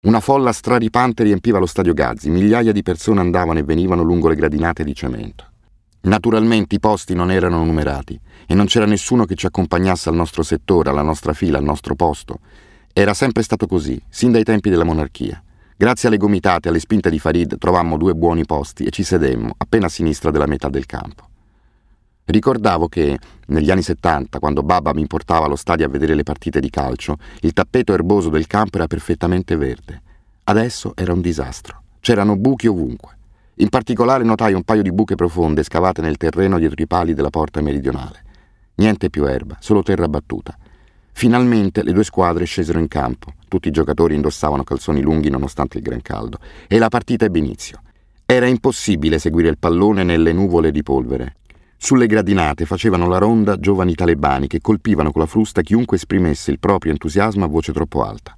Una folla straripante riempiva lo stadio Gazzi, migliaia di persone andavano e venivano lungo le gradinate di cemento. Naturalmente i posti non erano numerati e non c'era nessuno che ci accompagnasse al nostro settore, alla nostra fila, al nostro posto. Era sempre stato così, sin dai tempi della monarchia. Grazie alle gomitate e alle spinte di Farid trovammo 2 buoni posti e ci sedemmo, appena a sinistra della metà del campo. Ricordavo che, negli anni 70, quando babba mi portava allo stadio a vedere le partite di calcio, il tappeto erboso del campo era perfettamente verde. Adesso era un disastro. C'erano buchi ovunque. In particolare notai un paio di buche profonde scavate nel terreno dietro i pali della porta meridionale. Niente più erba, solo terra battuta. Finalmente le 2 squadre scesero in campo. Tutti i giocatori indossavano calzoni lunghi nonostante il gran caldo e la partita ebbe inizio. Era impossibile seguire il pallone nelle nuvole di polvere. Sulle gradinate facevano la ronda giovani talebani che colpivano con la frusta chiunque esprimesse il proprio entusiasmo a voce troppo alta.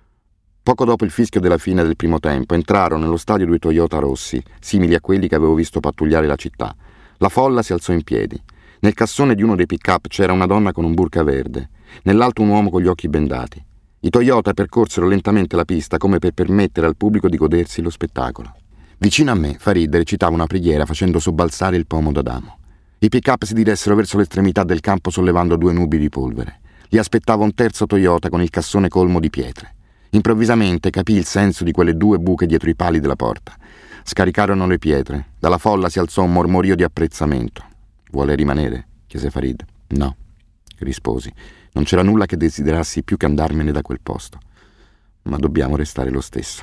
Poco dopo il fischio della fine del primo tempo entrarono nello stadio 2 Toyota rossi, simili a quelli che avevo visto pattugliare la città. La folla si alzò in piedi. Nel cassone di uno dei pick-up c'era una donna con un burka verde, nell'altro un uomo con gli occhi bendati. I Toyota percorsero lentamente la pista come per permettere al pubblico di godersi lo spettacolo. Vicino a me Farid recitava una preghiera facendo sobbalzare il pomo d'Adamo. I pick-up si diressero verso l'estremità del campo sollevando 2 nubi di polvere. Li aspettava un terzo Toyota con il cassone colmo di pietre. Improvvisamente capì il senso di quelle 2 buche dietro i pali della porta. Scaricarono le pietre. Dalla folla si alzò un mormorio di apprezzamento. «Vuole rimanere?» chiese Farid. «No», risposi. Non c'era nulla che desiderassi più che andarmene da quel posto. Ma dobbiamo restare lo stesso.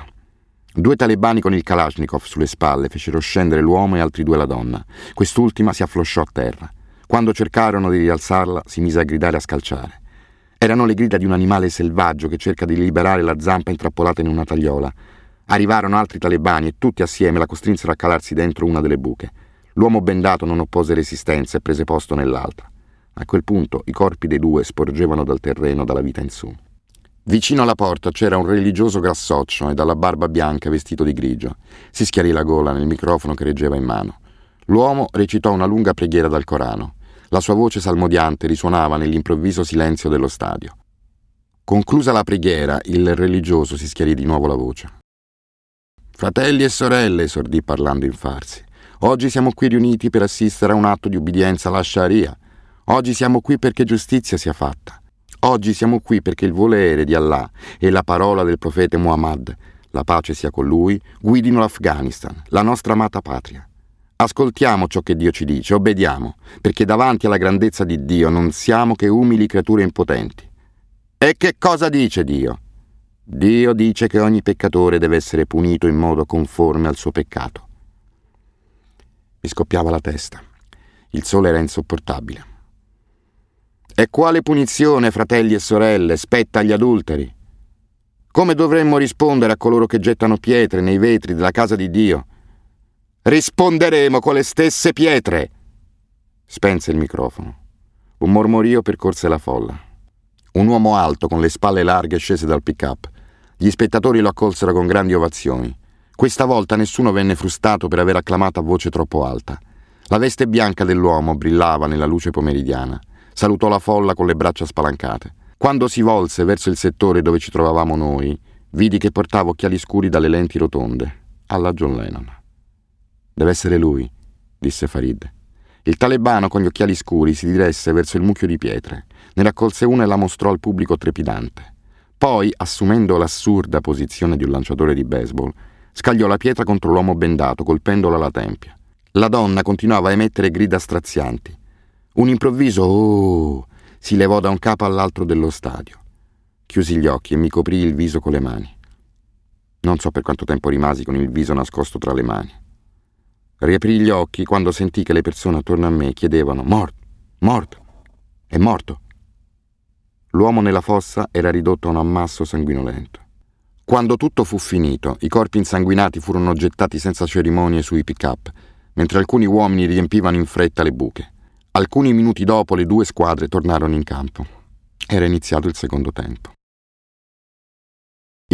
2 talebani con il Kalashnikov sulle spalle fecero scendere l'uomo e altri 2 la donna. Quest'ultima si afflosciò a terra. Quando cercarono di rialzarla, si mise a gridare e a scalciare. Erano le grida di un animale selvaggio che cerca di liberare la zampa intrappolata in una tagliola. Arrivarono altri talebani e tutti assieme la costrinsero a calarsi dentro una delle buche. L'uomo bendato non oppose resistenza e prese posto nell'altra. A quel punto i corpi dei 2 sporgevano dal terreno dalla vita in su. Vicino alla porta c'era un religioso grassoccio e dalla barba bianca vestito di grigio. Si schiarì la gola nel microfono che reggeva in mano. L'uomo recitò una lunga preghiera dal Corano. La sua voce salmodiante risuonava nell'improvviso silenzio dello stadio. Conclusa la preghiera, il religioso si schiarì di nuovo la voce. «Fratelli e sorelle», esordì parlando in farsi, «oggi siamo qui riuniti per assistere a un atto di ubbidienza alla Sharia. Oggi siamo qui perché giustizia sia fatta. Oggi siamo qui perché il volere di Allah e la parola del profeta Muhammad, la pace sia con lui, guidino l'Afghanistan, la nostra amata patria. Ascoltiamo ciò che Dio ci dice, obbediamo, perché davanti alla grandezza di Dio non siamo che umili creature impotenti. E che cosa dice Dio? Dio dice che ogni peccatore deve essere punito in modo conforme al suo peccato». Mi scoppiava la testa. Il sole era insopportabile. «E quale punizione, fratelli e sorelle, spetta agli adulteri? Come dovremmo rispondere a coloro che gettano pietre nei vetri della casa di Dio? Risponderemo con le stesse pietre!» Spense il microfono. Un mormorio percorse la folla. Un uomo alto con le spalle larghe scese dal pick-up. Gli spettatori lo accolsero con grandi ovazioni. Questa volta nessuno venne frustato per aver acclamato a voce troppo alta. La veste bianca dell'uomo brillava nella luce pomeridiana. Salutò la folla con le braccia spalancate. Quando si volse verso il settore dove ci trovavamo noi, vidi che portava occhiali scuri dalle lenti rotonde, alla John Lennon. «Deve essere lui», disse Farid. Il talebano con gli occhiali scuri si diresse verso il mucchio di pietre, ne raccolse una e la mostrò al pubblico trepidante. Poi, assumendo l'assurda posizione di un lanciatore di baseball, scagliò la pietra contro l'uomo bendato, colpendolo alla tempia. La donna continuava a emettere grida strazianti. Un improvviso «oh» si levò da un capo all'altro dello stadio. Chiusi gli occhi e mi coprì il viso con le mani. Non so per quanto tempo rimasi con il viso nascosto tra le mani. Riaprì gli occhi quando sentì che le persone attorno a me chiedevano «morto, morto, è morto». L'uomo nella fossa era ridotto a un ammasso sanguinolento. Quando tutto fu finito, i corpi insanguinati furono gettati senza cerimonie sui pick-up, mentre alcuni uomini riempivano in fretta le buche. Alcuni minuti dopo le 2 squadre tornarono in campo. Era iniziato il secondo tempo.